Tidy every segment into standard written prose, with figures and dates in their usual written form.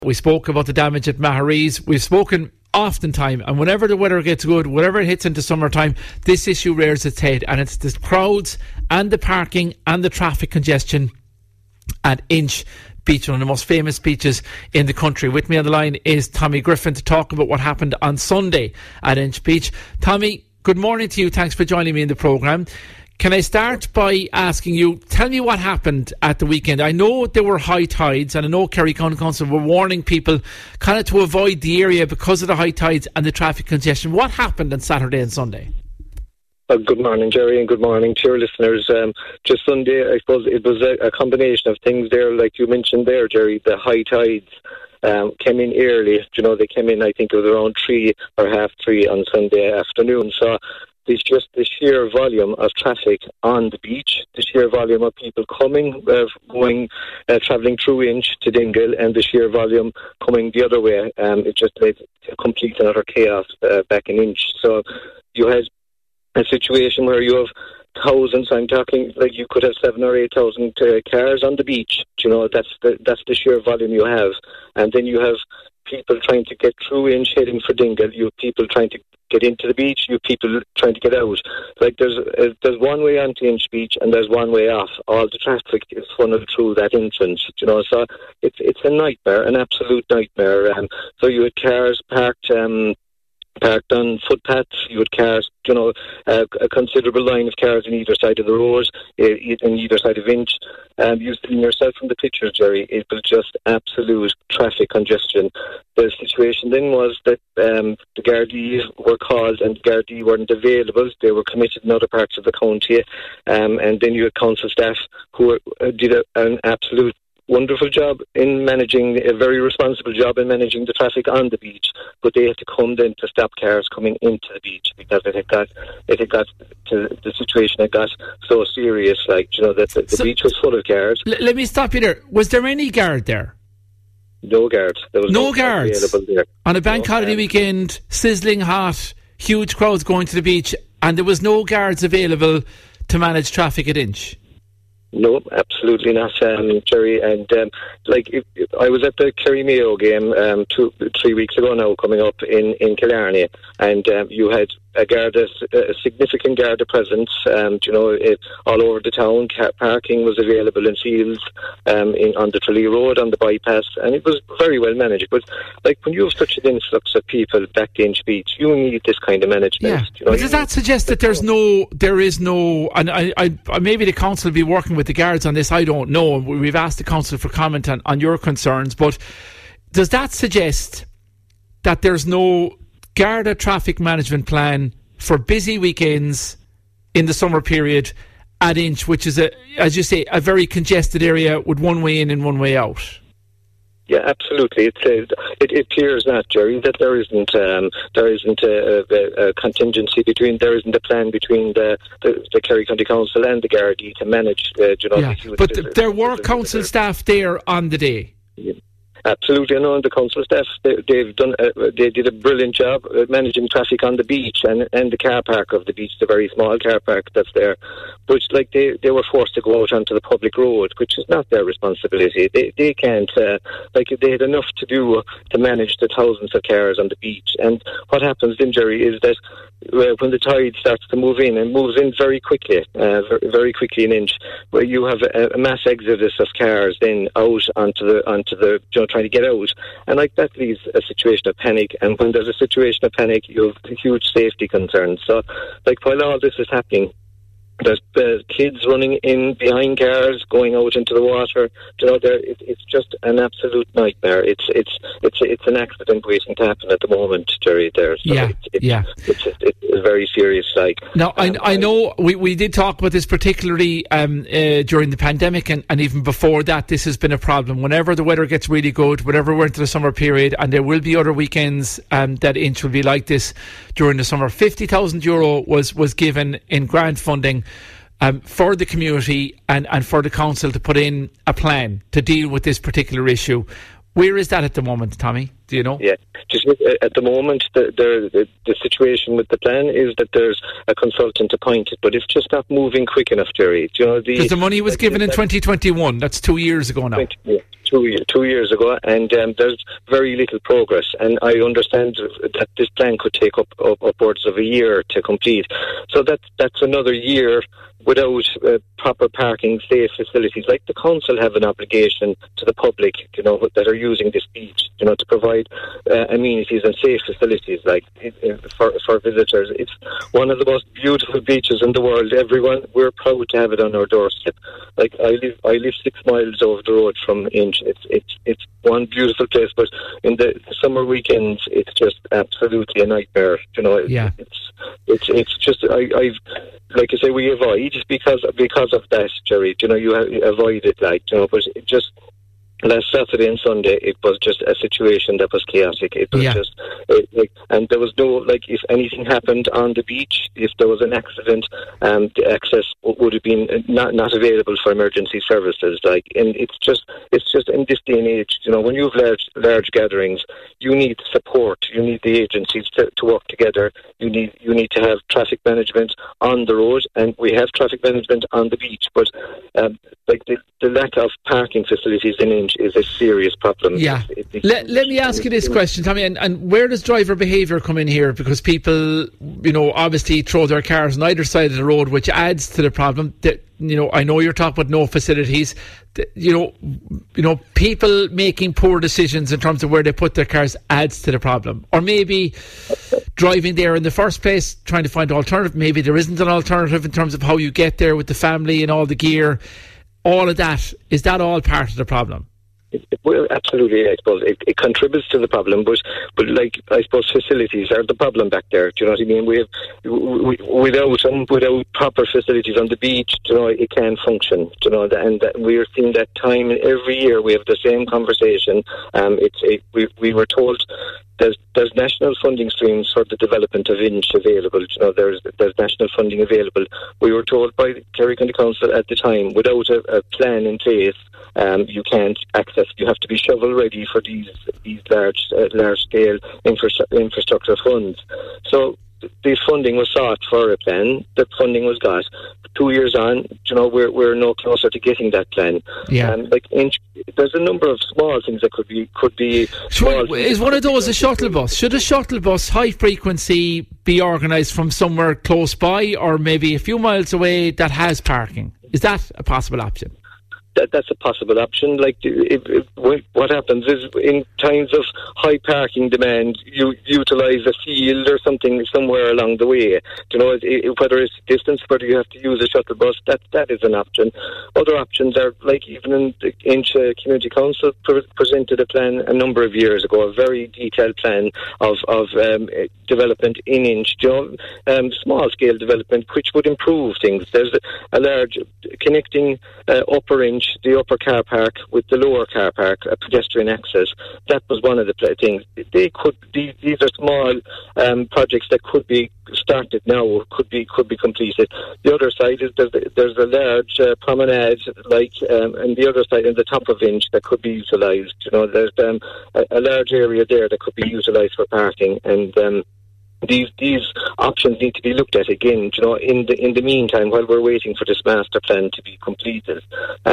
We spoke about the damage at Maharees. We've spoken oftentimes, and whenever the weather gets good, whenever it hits into summertime, this issue rears its head, and it's the crowds and the parking and the traffic congestion at Inch Beach, one of the most famous beaches in the country. With me on the line is Tommy Griffin to talk about what happened on Sunday at Inch Beach. Tommy, good morning to you. Thanks for joining me in the programme. Can I start by asking you, tell me what happened at the weekend? I know there were high tides, and I know Kerry County Council were warning people kind of to avoid the area because of the high tides and the traffic congestion. What happened on Saturday and Sunday? Good morning, Jerry, and good morning to your listeners. Just Sunday, I suppose it was a combination of things there, like you mentioned there, Jerry. The high tides came in early. You know, they came in, I think it was around 3 or half 3 on Sunday afternoon. So there's just the sheer volume of traffic on the beach, the sheer volume of people coming, going, travelling through Inch to Dingle, and the sheer volume coming the other way. It just made a complete and utter chaos back in Inch. So you had a situation where you have thousands, I'm talking like you could have 7,000 or 8,000 cars on the beach. You know, that's the sheer volume you have. And then you have people trying to get through Inch, heading for Dingle. You have people trying to get into the beach. You have people trying to get out. Like there's one way onto Inch Beach and there's one way off. All the traffic is funneled through that entrance. You know, so it's a nightmare, an absolute nightmare. So you had cars parked on footpaths. You had cars, you know, a considerable line of cars on either side of the road, on either side of Inch. You've seen yourself from the pictures, Jerry. It was just absolute traffic congestion. The situation then was that the Gardaí were called and the Gardaí weren't available. They were committed in other parts of the county. And then you had council staff who did an absolute wonderful job in managing, a very responsible job in managing the traffic on the beach, but they had to come then to stop cars coming into the beach because it had got to the situation had got so serious, like, you know, that the beach was full of cars. Let me stop you there. Was there any guard there? No guard. There was no guards available there. On a bank holiday weekend, sizzling hot, huge crowds going to the beach, and there was no guards available to manage traffic at Inch? No, absolutely not, Jerry. And I was at the Kerry Mayo game 3 weeks ago now, coming up in Killarney, and you had a significant Garda presence. You know, all over the town. Parking was available in fields, on the Tralee Road, on the bypass, and it was very well managed. But like when you have such an influx of people back to Inch Beach, you need this kind of management. Yeah. You know, but does that suggest that there is no, and I maybe the council will be working with the guards on this, I don't know. We've asked the council for comment on your concerns, but does that suggest that there's no Garda traffic management plan for busy weekends in the summer period at Inch, which is, as you say, a very congested area with one way in and one way out? Yeah, absolutely. It appears not, Jerry, that there isn't a contingency between, there isn't a plan between the Kerry County Council and the Gardaí to manage. But there were council staff there on the day. Yeah. Absolutely, I know the council staff. They did a brilliant job managing traffic on the beach and the car park of the beach, the very small car park that's there. But like they were forced to go out onto the public road, which is not their responsibility. They can't they had enough to do to manage the thousands of cars on the beach. And what happens then, Jerry, is that when the tide starts to move in, and moves in very quickly, very quickly in Inch, where you have a mass exodus of cars then out onto the trying to get out, and like that leaves a situation of panic. And when there's a situation of panic, you have huge safety concerns. So, like, while all this is happening, there's kids running in behind cars, going out into the water. You know, it's just an absolute nightmare. It's an accident waiting to happen at the moment, Jerry. There, so it's very serious. Like now, I know we did talk about this particularly during the pandemic, and even before that. This has been a problem. Whenever the weather gets really good, whenever we're into the summer period, and there will be other weekends that Inch will be like this during the summer. €50,000 was given in grant funding for the community and for the council to put in a plan to deal with this particular issue. Where is that at the moment, Tommy? Do you know? Yeah, just at the moment, the situation with the plan is that there's a consultant appointed, but it's just not moving quick enough, Jerry. Do you know, because the money was given in 2021. That's 2 years ago now. 2 years ago, and there's very little progress. And I understand that this plan could take upwards of a year to complete. So that's another year without proper parking, safe facilities. Like the council have an obligation to the public, that are using this beach, to provide amenities and safe facilities, like for visitors. It's one of the most beautiful beaches in the world. We're proud to have it on our doorstep. Like I live 6 miles over the road from Inch. It's one beautiful place, but in the summer weekends, it's just absolutely a nightmare. It's just like I say, we avoid because of that, Jerry. You avoid it, but it just. Last Saturday and Sunday, it was just a situation that was chaotic. It was just, and there was no, if anything happened on the beach, if there was an accident, the access would have been not available for emergency services. And it's just in this day and age, when you have large gatherings, you need support. You need the agencies to work together. You need to have traffic management on the road, and we have traffic management on the beach. But the lack of parking facilities in Inch is a serious problem. Yeah. Let me ask you this question, Tommy, and where does driver behaviour come in here? Because people, obviously throw their cars on either side of the road, which adds to the problem. I know you're talking about no facilities. People making poor decisions in terms of where they put their cars adds to the problem. Or maybe driving there in the first place, trying to find an alternative. Maybe there isn't an alternative in terms of how you get there with the family and all the gear. All of that, is that all part of the problem? Well, absolutely, I suppose. It contributes to the problem, but I suppose facilities are the problem back there. Do you know what I mean? Without proper facilities on the beach, it can't function. And we're seeing that time every year. We have the same conversation. We were told there's national funding streams for the development of Inch available. There's national funding available. We were told by Kerry County Council at the time, without a plan in place, you can't access. You have to be shovel ready for these large scale infrastructure funds. So the funding was sought for a plan. The funding was got. 2 years on, we're no closer to getting that plan. Yeah. There's a number of small things that could be. Is one of those a shuttle bus? Should a shuttle bus high frequency be organised from somewhere close by, or maybe a few miles away that has parking? Is that a possible option? That's a possible option. What happens is, in times of high parking demand, you utilise a field or something somewhere along the way. Whether it's distance, whether you have to use a shuttle bus, that is an option. Other options are, even in the Inch Community Council presented a plan a number of years ago, a very detailed plan of development in Inch, small scale development, which would improve things. There's a large connecting upper Inch, the upper car park with the lower car park, pedestrian access. That was one of the things. These are small projects that could be started now, could be completed. The other side is there's a large promenade, and the other side, in the top of Inch, that could be utilised. There's a large area there that could be utilised for parking, and these options need to be looked at again, in the meantime, while we're waiting for this master plan to be completed.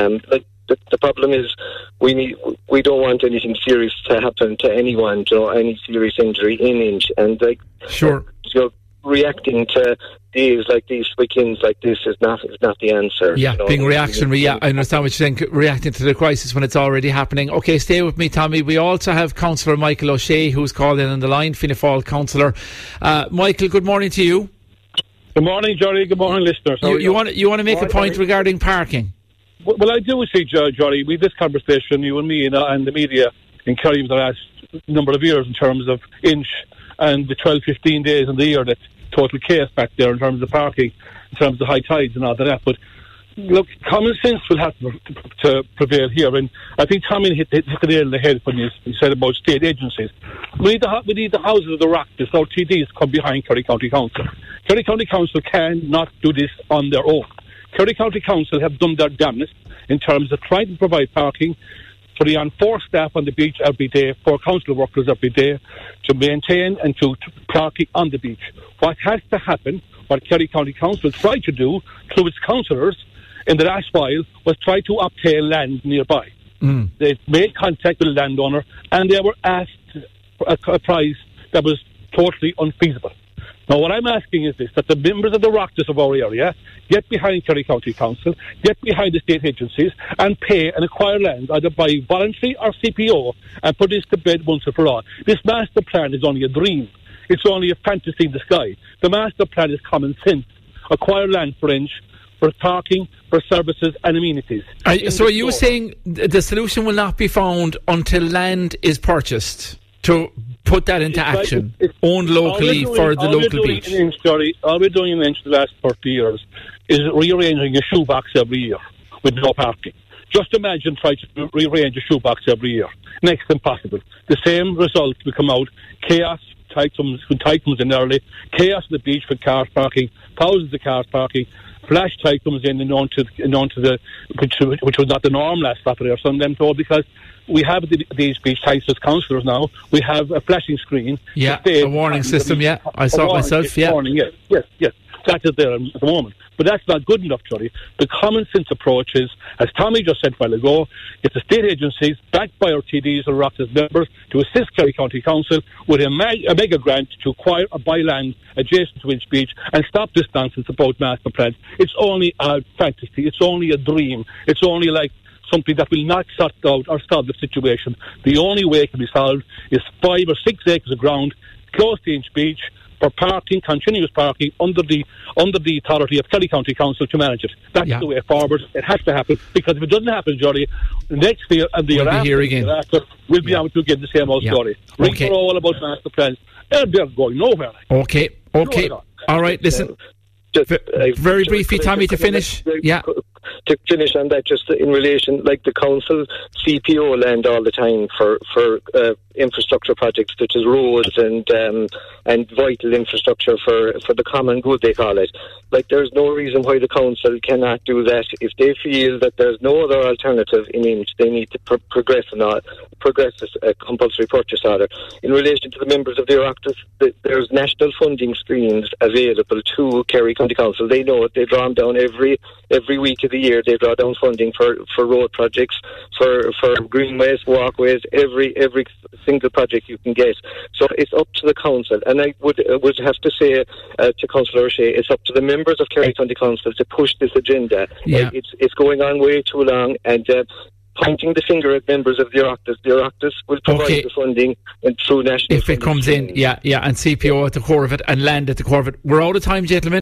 The problem is we don't want anything serious to happen to anyone, any serious injury in Inch, and sure. Reacting to days like these, weekends like this, is not the answer. Yeah, being reactionary. Yeah, I understand what you're saying. Reacting to the crisis when it's already happening. Okay, stay with me, Tommy. We also have Councillor Michael O'Shea, who's called in on the line, Fianna Fáil councillor. Michael, good morning to you. Good morning, Johnny. Good morning, listeners. You want to make a point regarding parking? Well, I do see, Johnny. We had this conversation, you and me, and the media in Kerry for the last number of years in terms of Inch and the 12-15 days in the year that's total chaos back there in terms of parking, in terms of high tides and all that. But look, common sense will have to prevail here, and I think Tommy hit the nail on the head when he said about state agencies. We need the houses of the rock, the South TDs, come behind Kerry County Council. Kerry County Council cannot do this on their own. Kerry County Council have done their damnedest in terms of trying to provide parking for the on-4 staff on the beach every day, for council workers every day, to maintain and to parking on the beach. What has to happen, what Kerry County Council tried to do through its councillors in the last while, was try to obtain land nearby. They made contact with the landowner, and they were asked a price that was totally unfeasible. Now, what I'm asking is this, that the members of the Oireachtas of our area get behind Kerry County Council, get behind the state agencies, and pay and acquire land either by voluntary or CPO, and put this to bed once and for all. This master plan is only a dream. It's only a fantasy in the sky. The master plan is common sense. Acquire land for inch, for parking, for services and amenities. So are you saying the solution will not be found until land is purchased to put that into action, owned locally for the local beach? All we're doing in Inch the last 30 years is rearranging a shoebox every year with no parking. Just imagine trying to rearrange a shoebox every year. Next to impossible. The same result will come out. Chaos. When tide comes in early, chaos on the beach with cars parking, thousands of cars parking, flash tide comes in and onto the which was not the norm last Saturday or Sunday, I'm told, because we have these beach tides as councillors now. We have a flashing screen. Yeah, a warning system. Yeah, I saw it myself. Yeah, warning. Yes. That is there at the moment. But that's not good enough, Johnny. The common sense approach is, as Tommy just said a while ago, get the state agencies, backed by our TDs or Oireachtas members, to assist Kerry County Council with a mega grant to acquire or buy land adjacent to Inch Beach and stop this nonsense about master plans. It's only a fantasy. It's only a dream. It's only like something that will not sort out or solve the situation. The only way it can be solved is 5 or 6 acres of ground close to Inch Beach for parking, continuous parking, under the authority of Kerry County Council to manage it. That's the way forward. It has to happen, because if it doesn't happen, Johnny, next year and the year after, we'll be able to get the same old story. We're all about master plans. They're going nowhere. Okay. All right, listen. Very briefly, Tommy, to finish. To finish on that, just in relation, like the council CPO land all the time for infrastructure projects such as roads and vital infrastructure for the common good, they call it. Like, there's no reason why the council cannot do that. If they feel that there's no other alternative in Inch, they need to progress a compulsory purchase order. In relation to the members of the Oireachtas, there's national funding streams available to Kerry County Council. They know it. They draw them down every week of the year. They draw down funding for road projects, for greenways, walkways, every single project you can get. So it's up to the council, and I would have to say to Councillor O'Shea, it's up to the members of Kerry County Council to push this agenda. It's going on way too long, and pointing the finger at members of the Oireachtas will provide the funding and through national. If it comes in, and CPO at the core of it and land at the core of it. We're out of time, gentlemen.